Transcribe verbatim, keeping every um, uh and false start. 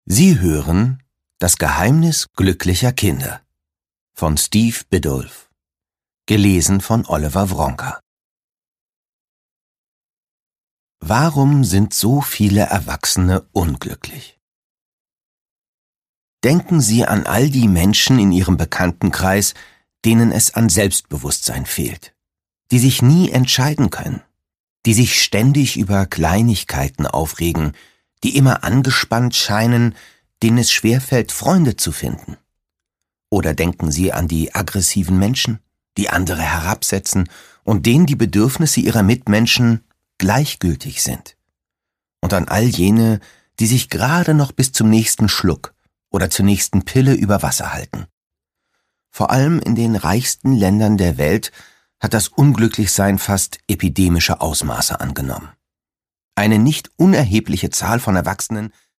Sie hören Das Geheimnis glücklicher Kinder von Steve Biddulph, gelesen von Oliver Wronker. Warum sind so viele Erwachsene unglücklich? Denken Sie an all die Menschen in Ihrem Bekanntenkreis, denen es an Selbstbewusstsein fehlt, die sich nie entscheiden können, die sich ständig über Kleinigkeiten aufregen, die immer angespannt scheinen, denen es schwerfällt, Freunde zu finden. Oder denken Sie an die aggressiven Menschen, die andere herabsetzen und denen die Bedürfnisse ihrer Mitmenschen gleichgültig sind. Und an all jene, die sich gerade noch bis zum nächsten Schluck oder zur nächsten Pille über Wasser halten. Vor allem in den reichsten Ländern der Welt hat das Unglücklichsein fast epidemische Ausmaße angenommen. Eine nicht unerhebliche Zahl von Erwachsenen